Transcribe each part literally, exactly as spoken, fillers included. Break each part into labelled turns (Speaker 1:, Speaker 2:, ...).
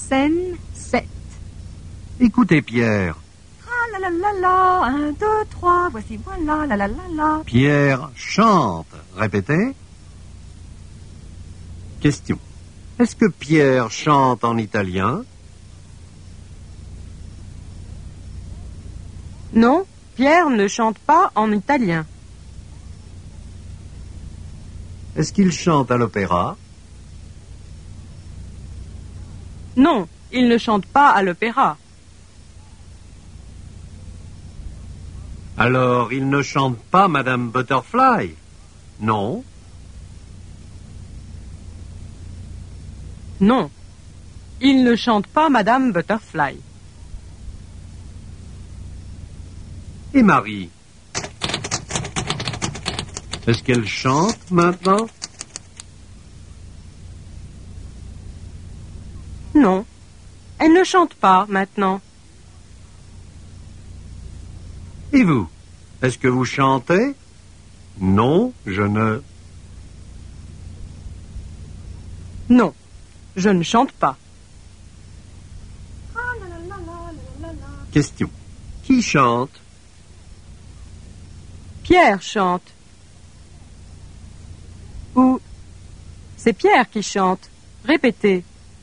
Speaker 1: Scène sept.
Speaker 2: Écoutez Pierre.
Speaker 3: Ah la la la la, un, deux, trois, voici voilà, la la la la.
Speaker 2: Pierre chante. Répétez. Question. Est-ce que Pierre chante en italien?
Speaker 4: Non, Pierre ne chante pas en italien.
Speaker 2: Est-ce qu'il chante à l'opéra?
Speaker 4: Non, il ne chante pas à l'opéra.
Speaker 2: Alors, il ne chante pas Madame Butterfly? Non.
Speaker 4: Non, il ne chante pas Madame Butterfly.
Speaker 2: Et Marie? Est-ce qu'elle chante maintenant?
Speaker 4: Non, elle ne chante pas maintenant.
Speaker 2: Et vous? Est-ce que vous chantez? Non, je ne...
Speaker 4: Non, je ne chante pas.
Speaker 3: Ah la la la la la la la.
Speaker 2: Question. Qui chante?
Speaker 4: Pierre chante. Ou c'est Pierre qui chante. Répétez.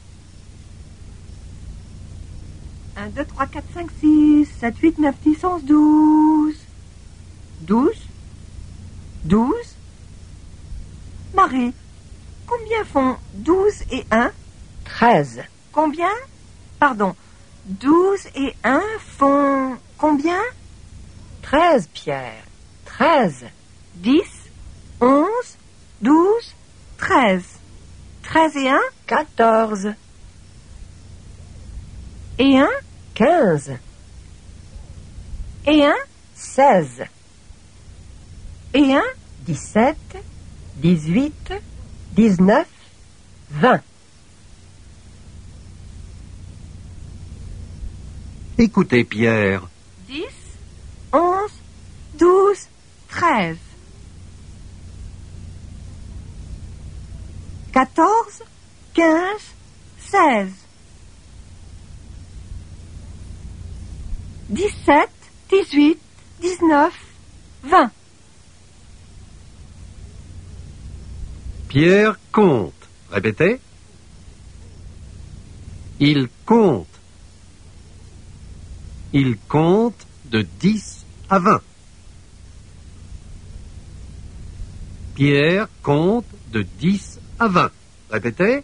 Speaker 3: un, deux, trois, quatre, cinq, six, sept, huit, neuf, dix, onze, douze. douze? douze? Marie, combien font douze et un?
Speaker 5: Treize.
Speaker 3: Combien? Pardon. douze et un font combien?
Speaker 5: Treize, Pierre. Treize.
Speaker 3: dix, onze, douze, treize. treize et un?
Speaker 5: Quatorze.
Speaker 3: Et un?
Speaker 5: Quinze.
Speaker 3: Et un?
Speaker 5: Seize.
Speaker 3: Et un?
Speaker 5: Dix-sept. Dix-huit. Dix-neuf. Vingt.
Speaker 2: Écoutez Pierre.
Speaker 3: dix, onze, douze, treize. quatorze, quinze, seize. dix-sept, dix-huit, dix-neuf, vingt.
Speaker 2: Pierre compte. Répétez. Il compte. Il compte de dix à vingt. Pierre compte de dix à vingt. Répétez.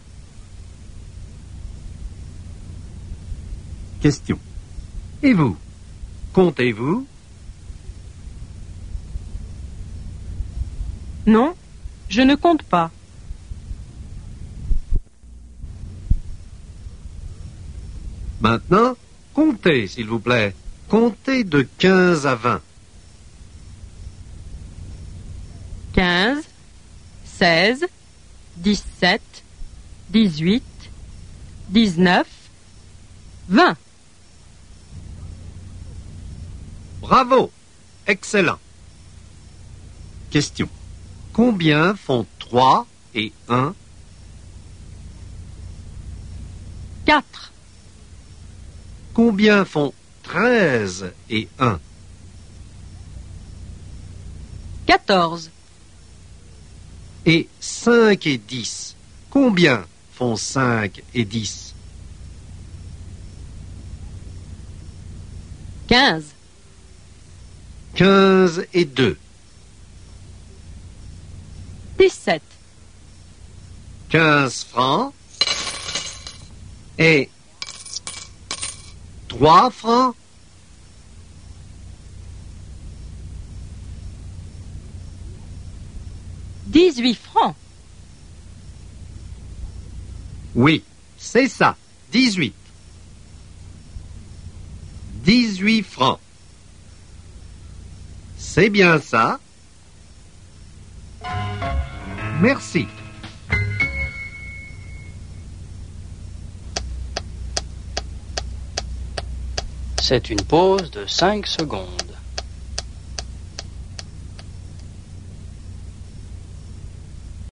Speaker 2: Question. Et vous? Comptez-vous?
Speaker 4: Non, je ne compte pas.
Speaker 2: Maintenant, comptez, s'il vous plaît. Comptez de quinze à vingt.
Speaker 4: Quinze, seize, dix-sept, dix-huit, dix-neuf, vingt.
Speaker 2: Bravo! Excellent. Question. Combien font trois et un?
Speaker 4: Quatre.
Speaker 2: Combien font treize et un?
Speaker 4: Quatorze.
Speaker 2: Et cinq et dix? Combien font cinq et dix?
Speaker 4: Quinze.
Speaker 2: Quinze et deux?
Speaker 4: Dix-sept.
Speaker 2: Quinze francs et trois francs?
Speaker 4: Dix-huit francs.
Speaker 2: Oui, c'est ça, dix-huit. Dix-huit francs. C'est bien ça? Merci.
Speaker 6: C'est une pause de cinq secondes.